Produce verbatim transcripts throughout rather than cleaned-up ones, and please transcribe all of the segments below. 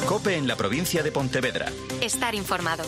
COPE en la provincia de Pontevedra. Estar informado.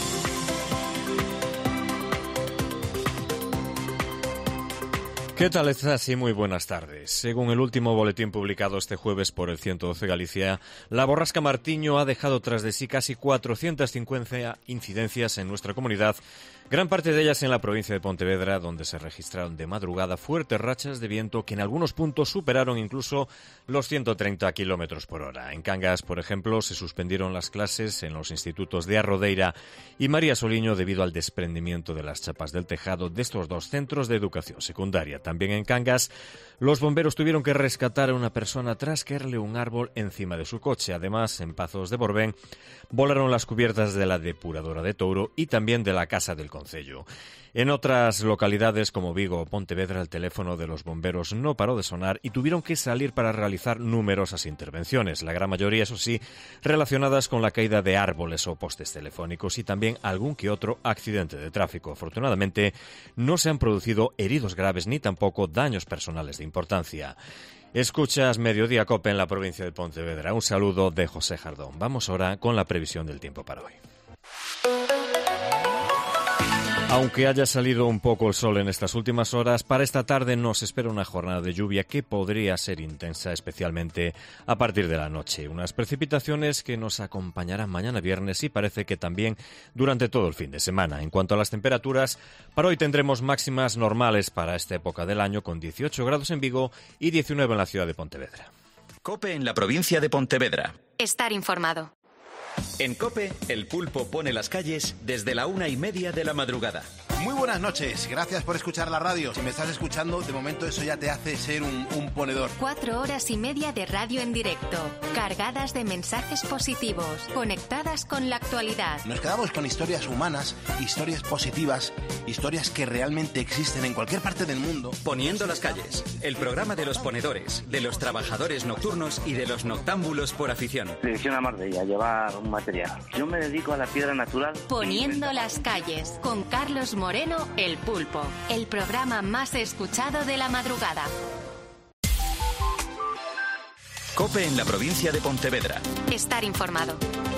¿Qué tal estás? Y muy buenas tardes. Según el último boletín publicado este jueves por el ciento doce Galicia, la borrasca Martiño ha dejado tras de sí casi cuatrocientas cincuenta incidencias en nuestra comunidad, gran parte de ellas en la provincia de Pontevedra, donde se registraron de madrugada fuertes rachas de viento que en algunos puntos superaron incluso los ciento treinta kilómetros por hora. En Cangas, por ejemplo, se suspendieron las clases en los institutos de Arrodeira y María Soliño debido al desprendimiento de las chapas del tejado de estos dos centros de educación secundaria. También en Cangas, los bomberos tuvieron que rescatar a una persona tras caerle un árbol encima de su coche. Además, en Pazos de Borbén, volaron las cubiertas de la depuradora de Touro y también de la Casa del Concello. En otras localidades como Vigo o Pontevedra, el teléfono de los bomberos no paró de sonar y tuvieron que salir para realizar numerosas intervenciones, la gran mayoría, eso sí, relacionadas con la caída de árboles o postes telefónicos y también algún que otro accidente de tráfico. Afortunadamente, no se han producido heridos graves ni tampoco daños personales de importancia. Escuchas Mediodía COPE en la provincia de Pontevedra. Un saludo de José Jardón. Vamos ahora con la previsión del tiempo para hoy. Aunque haya salido un poco el sol en estas últimas horas, para esta tarde nos espera una jornada de lluvia que podría ser intensa, especialmente a partir de la noche. Unas precipitaciones que nos acompañarán mañana viernes y parece que también durante todo el fin de semana. En cuanto a las temperaturas, para hoy tendremos máximas normales para esta época del año, con dieciocho grados en Vigo y diecinueve en la ciudad de Pontevedra. COPE en la provincia de Pontevedra. Estar informado. En COPE, el pulpo pone las calles desde la una y media de la madrugada. Muy buenas noches, gracias por escuchar la radio. Si me estás escuchando, de momento eso ya te hace ser un, un ponedor. Cuatro horas y media de radio en directo, cargadas de mensajes positivos, conectadas con la actualidad. Nos quedamos con historias humanas, historias positivas, historias que realmente existen en cualquier parte del mundo. Poniendo las calles, el programa de los ponedores, de los trabajadores nocturnos y de los noctámbulos por afición. Dirección a Marbella, llevar un material. Yo me dedico a la piedra natural. Poniendo las calles, con Carlos Moreno, El Pulpo, el programa más escuchado de la madrugada. COPE en la provincia de Pontevedra. Estar informado.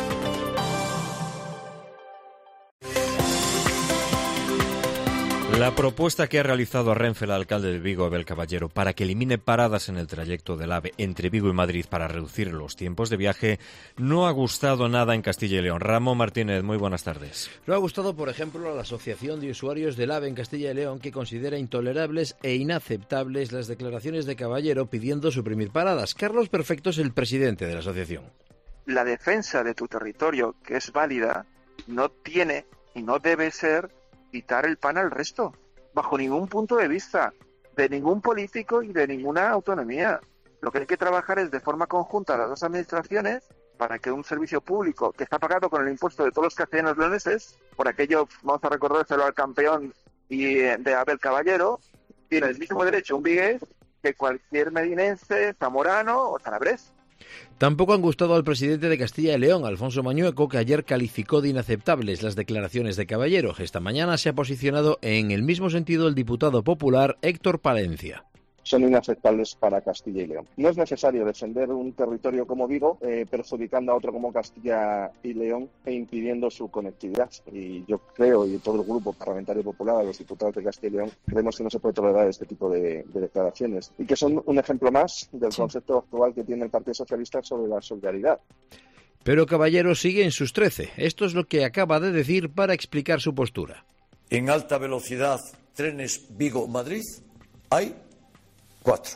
La propuesta que ha realizado a Renfe el alcalde de Vigo, Abel Caballero, para que elimine paradas en el trayecto del AVE entre Vigo y Madrid para reducir los tiempos de viaje, no ha gustado nada en Castilla y León. Ramón Martínez, muy buenas tardes. No ha gustado, por ejemplo, a la Asociación de Usuarios del AVE en Castilla y León, que considera intolerables e inaceptables las declaraciones de Caballero pidiendo suprimir paradas. Carlos Perfecto es el presidente de la asociación. La defensa de tu territorio, que es válida, no tiene y no debe ser quitar el pan al resto, bajo ningún punto de vista, de ningún político y de ninguna autonomía. Lo que hay que trabajar es de forma conjunta las dos administraciones para que un servicio público que está pagado con el impuesto de todos los castellanos leoneses, por aquello vamos a recordárselo al campeón y de Abel Caballero, tiene el mismo derecho un vigués que cualquier medinense, zamorano o salabrés. Tampoco han gustado al presidente de Castilla y León, Alfonso Mañueco, que ayer calificó de inaceptables las declaraciones de Caballero. Esta mañana se ha posicionado en el mismo sentido el diputado popular Héctor Palencia. Son inaceptables para Castilla y León. No es necesario defender un territorio como Vigo eh, perjudicando a otro como Castilla y León e impidiendo su conectividad. Y yo creo, y todo el grupo parlamentario popular, los diputados de Castilla y León, creemos que no se puede tolerar este tipo de, de declaraciones y que son un ejemplo más del concepto actual que tiene el Partido Socialista sobre la solidaridad. Pero Caballero sigue en sus trece. Esto es lo que acaba de decir para explicar su postura. En alta velocidad, trenes Vigo-Madrid, hay Cuatro.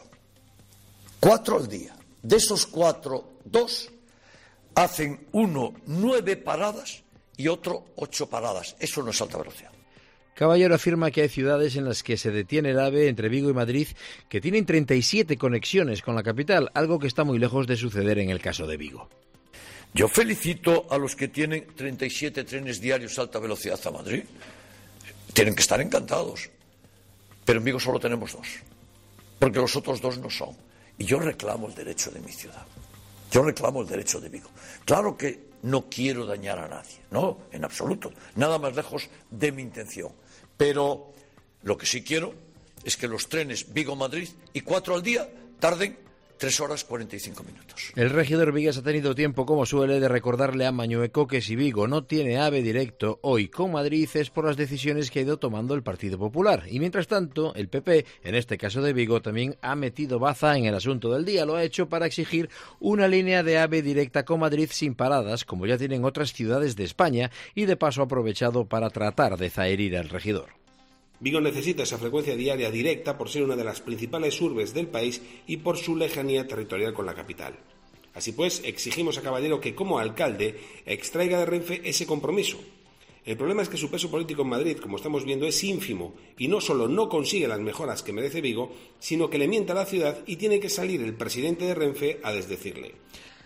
Cuatro al día. De esos cuatro, dos hacen uno nueve paradas y otro ocho paradas. Eso no es alta velocidad. Caballero afirma que hay ciudades en las que se detiene el AVE entre Vigo y Madrid que tienen treinta y siete conexiones con la capital, algo que está muy lejos de suceder en el caso de Vigo. Yo felicito a los que tienen treinta y siete trenes diarios alta velocidad a Madrid. Tienen que estar encantados. Pero en Vigo solo tenemos dos. Porque los otros dos no son. Y yo reclamo el derecho de mi ciudad. Yo reclamo el derecho de Vigo. Claro que no quiero dañar a nadie, no, en absoluto. Nada más lejos de mi intención. Pero lo que sí quiero es que los trenes Vigo-Madrid y cuatro al día tarden tres horas cuarenta y cinco minutos. El regidor vigués ha tenido tiempo, como suele, de recordarle a Mañueco que si Vigo no tiene AVE directo hoy con Madrid es por las decisiones que ha ido tomando el Partido Popular. Y mientras tanto, el P P, en este caso de Vigo, también ha metido baza en el asunto del día. Lo ha hecho para exigir una línea de AVE directa con Madrid sin paradas, como ya tienen otras ciudades de España, y de paso ha aprovechado para tratar de zaherir al regidor. Vigo necesita esa frecuencia diaria directa por ser una de las principales urbes del país y por su lejanía territorial con la capital. Así pues, exigimos a Caballero que, como alcalde, extraiga de Renfe ese compromiso. El problema es que su peso político en Madrid, como estamos viendo, es ínfimo y no solo no consigue las mejoras que merece Vigo, sino que le mienta a la ciudad y tiene que salir el presidente de Renfe a desdecirle.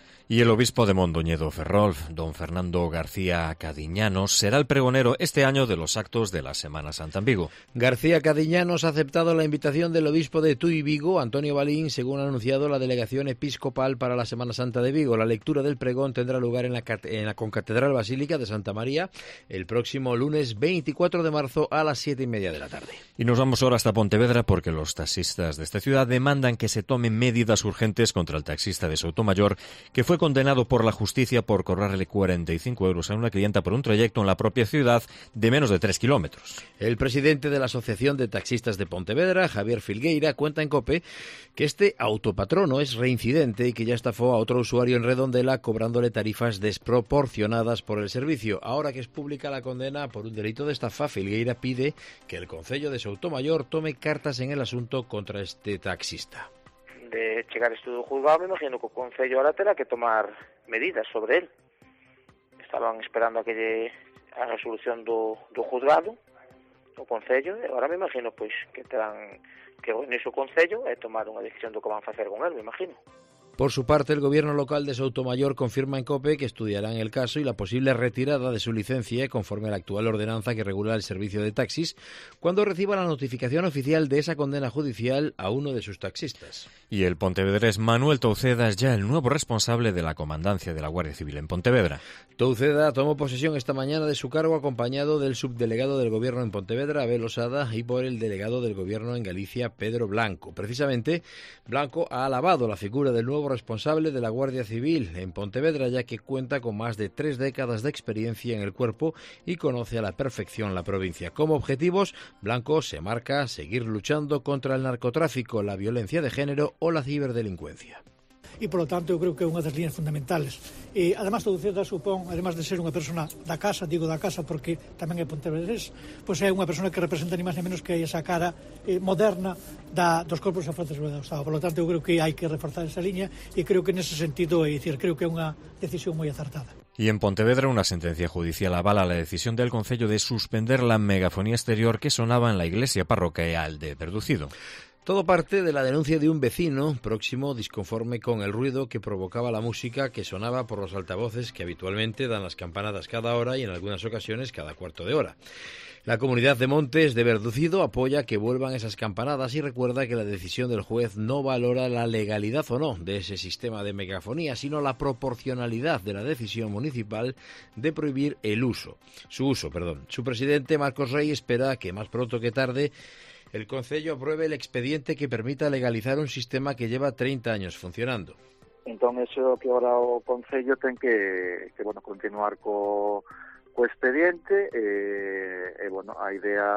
Y el obispo de Mondoñedo Ferrol, don Fernando García Cadiñanos, será el pregonero este año de los actos de la Semana Santa en Vigo. García Cadiñanos ha aceptado la invitación del obispo de Tui Vigo, Antonio Balín, según ha anunciado la delegación episcopal para la Semana Santa de Vigo. La lectura del pregón tendrá lugar en la, en la Concatedral Basílica de Santa María el próximo lunes veinticuatro de marzo a las siete y media de la tarde. Y nos vamos ahora hasta Pontevedra porque los taxistas de esta ciudad demandan que se tomen medidas urgentes contra el taxista de Soutomayor, que fue condenado por la justicia por cobrarle cuarenta y cinco euros a una clienta por un trayecto en la propia ciudad de menos de tres kilómetros. El presidente de la Asociación de Taxistas de Pontevedra, Javier Filgueira, cuenta en COPE que este autopatrono es reincidente y que ya estafó a otro usuario en Redondela cobrándole tarifas desproporcionadas por el servicio. Ahora que es pública la condena por un delito de estafa, Filgueira pide que el Concello de Soutomayor tome cartas en el asunto contra este taxista. De chegar isto do juzgado, me imagino que o Concello ahora terá que tomar medidas sobre él. Estaban esperando a que lle a resolución do, do juzgado, o Concello, e agora me imagino pois que terán que reunirse o Concello e tomar unha decisión do que van facer con él, me imagino. Por su parte, el gobierno local de Soutomayor confirma en COPE que estudiarán el caso y la posible retirada de su licencia conforme a la actual ordenanza que regula el servicio de taxis cuando reciba la notificación oficial de esa condena judicial a uno de sus taxistas. Y el pontevedrés Manuel Touceda es ya el nuevo responsable de la comandancia de la Guardia Civil en Pontevedra. Touceda tomó posesión esta mañana de su cargo acompañado del subdelegado del Gobierno en Pontevedra, Abel Osada, y por el delegado del Gobierno en Galicia, Pedro Blanco. Precisamente, Blanco ha alabado la figura del nuevo responsable de la Guardia Civil en Pontevedra, ya que cuenta con más de tres décadas de experiencia en el cuerpo y conoce a la perfección la provincia. Como objetivos, Blanco se marca seguir luchando contra el narcotráfico, la violencia de género o la ciberdelincuencia. E, polo tanto, eu creo que é unha das líneas fundamentales. E, además, Touceda supón, además de ser unha persona da casa, digo da casa porque tamén é pontevedrés, pois é unha persona que representa ni máis ni menos que esa cara eh, moderna da, dos corpos e forzas do Estado. Polo tanto, eu creo que hai que reforzar esa línea e creo que nese sentido, é dicir, creo que é unha decisión moi acertada. Y en Pontevedra una sentencia judicial avala la decisión del Concello de suspender la megafonía exterior que sonaba en la iglesia parroquial de Verducido. Todo parte de la denuncia de un vecino próximo disconforme con el ruido que provocaba la música que sonaba por los altavoces que habitualmente dan las campanadas cada hora y en algunas ocasiones cada cuarto de hora. La comunidad de Montes de Verducido apoya que vuelvan esas campanadas y recuerda que la decisión del juez no valora la legalidad o no de ese sistema de megafonía, sino la proporcionalidad de la decisión municipal de prohibir el uso, su uso, perdón. Su presidente, Marcos Rey, espera que más pronto que tarde el Concello apruebe el expediente que permita legalizar un sistema que lleva treinta años funcionando. Entón, eso que ahora o Concello ten que, que bueno, continuar co, co expediente e, e, bueno, a idea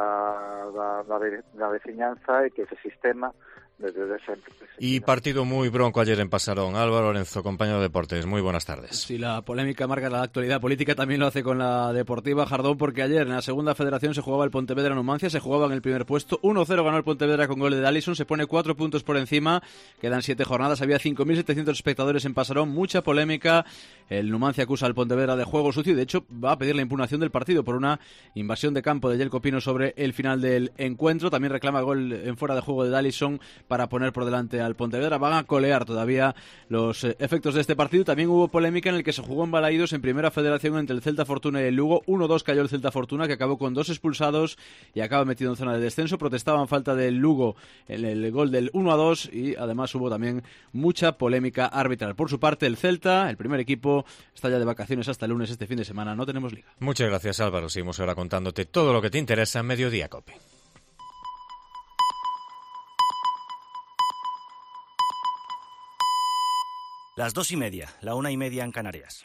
da, da, da veciñanza é que ese sistema desde sempre. Y partido muy bronco ayer en Pasarón. Álvaro Lorenzo, compañero de Deportes, muy buenas tardes. Si la polémica marca la actualidad política, también lo hace con la Deportiva Jardón, porque ayer en la segunda federación se jugaba el Pontevedra Numancia, se jugaba en el primer puesto, uno cero ganó el Pontevedra con gol de Dallison, se pone cuatro puntos por encima, quedan siete jornadas, había cinco mil setecientos espectadores en Pasarón, mucha polémica, el Numancia acusa al Pontevedra de juego sucio y de hecho va a pedir la impugnación del partido por una invasión de campo de Yelko Pino sobre el final del encuentro, también reclama gol en fuera de juego de Dallison para poner por delante al Pontevedra. Van a colear todavía los eh, efectos de este partido. También hubo polémica en el que se jugó en Balaídos en primera federación entre el Celta Fortuna y el Lugo. uno dos cayó el Celta Fortuna, que acabó con dos expulsados y acaba metido en zona de descenso. Protestaban falta del Lugo en el, el gol del uno a dos y además hubo también mucha polémica arbitral. Por su parte, el Celta, el primer equipo, está ya de vacaciones hasta el lunes este fin de semana. No tenemos liga. Muchas gracias, Álvaro. Seguimos ahora contándote todo lo que te interesa en Mediodía Cope. las dos y media, la una y media en Canarias.